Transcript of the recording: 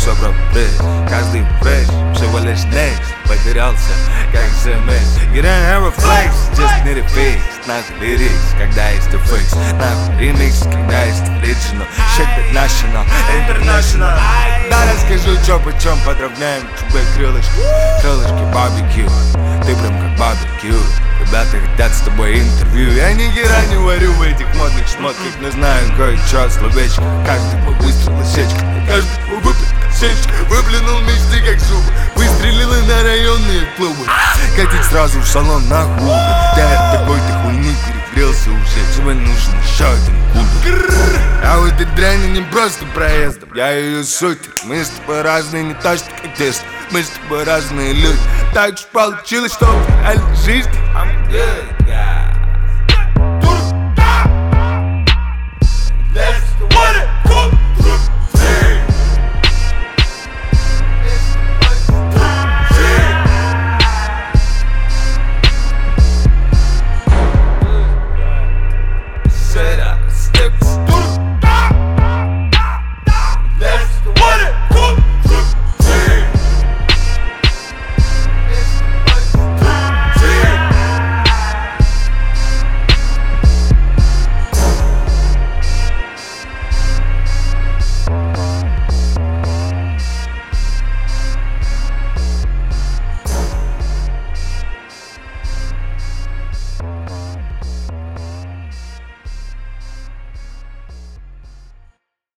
все пропресс. Каждый фреш, всего лишь next. Потерялся, как смс. You don't have a flex, just need a fix. Нахуй лирикс, когда есть фикс. Нахуй ремикс, когда есть original. Shit that national, international. Да, расскажу, чё почем, подровняем тебе крылышки. Крылышки барбекю, ты прям как барбекю. Ребята хотят с тобой интервью. Я ни хера не варю в этих модных шмотках, но знаю кое-чё словечко. Каждый мой выстрел сечка, каждый мой выплет сечка. Выплюнул мечты как зубы, выстрелила на районные клубы. Катить сразу в салон на клубы. Да, от такой-то хуйни перегрелся уже. Тебе нужен еще один кубик. А у этой дряни не просто проездом, я ее суть. Мы с тобой разные, не то что как тест. Мы с тобой разные люди. Так уж получилось, что в реальной жизни I'm good.